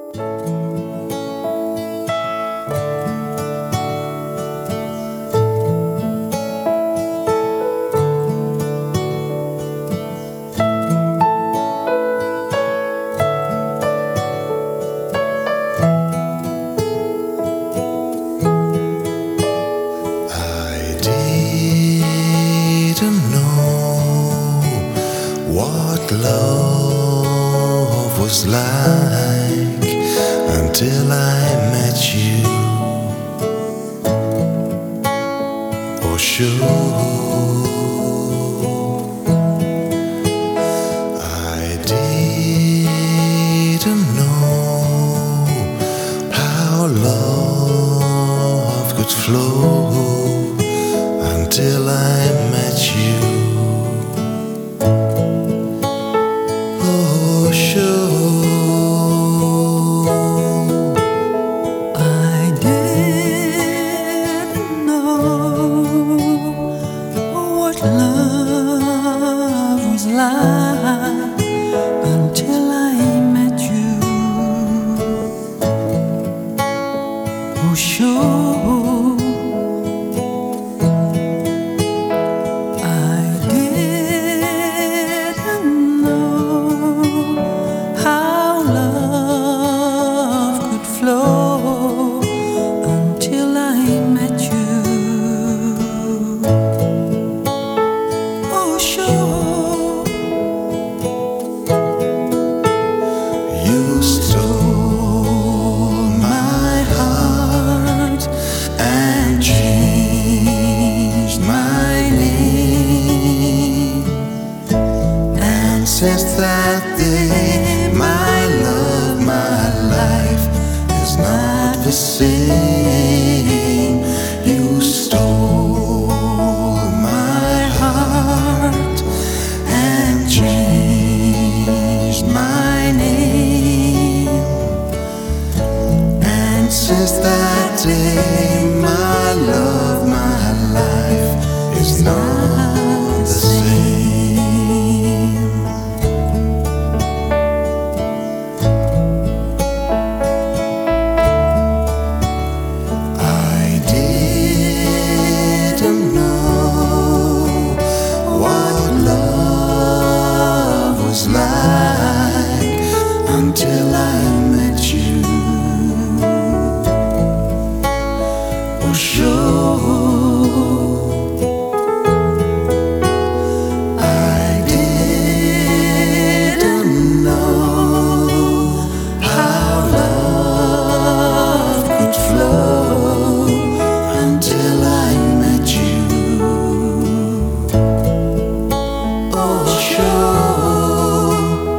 I didn't know what love was like until I met you. For sure, I didn't know how love could flow until I met you. Oh, sure. I didn't know what love was like until I met you. Oh, sure. I didn't know how love could flow until I met you. Oh, sure. You stole my heart and changed my name. And since that day, my love, my life is not the same. You stole my heart and changed my name. And since that day, my love, my life is not the same. I didn't know what love was like until I met you. For sure, I didn't know how love could flow until I met you. Oh, sure.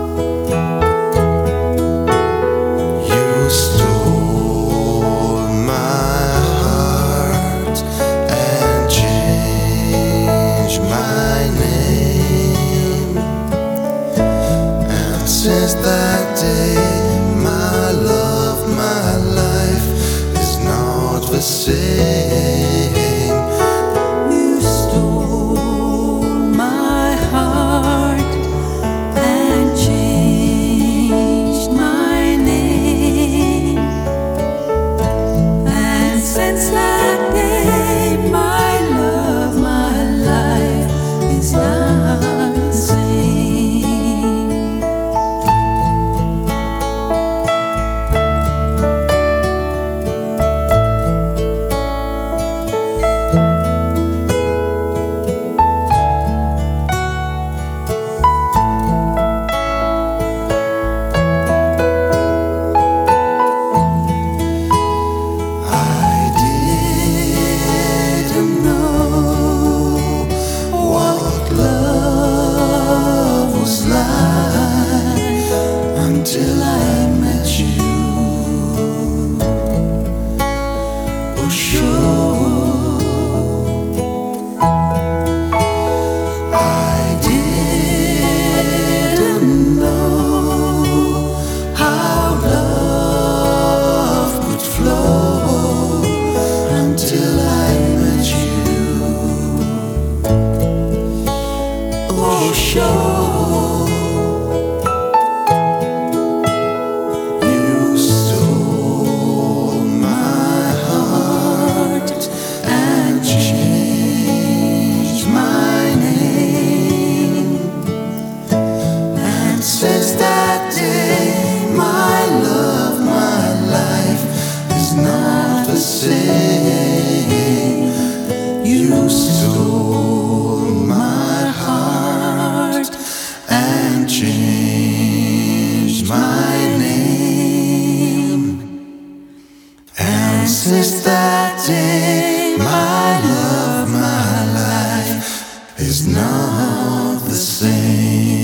You stole my heart and changed my name. And since that day, my love, my life is not the same. You stole my heart and changed my name. And since that day, my love, my life is not the same. I didn't know what love was like until I met you. Oh, sure. I didn't know how love could flow until I met you. Oh, sure. You you stole my heart and changed my name. And since that day, my love, my life is not the same.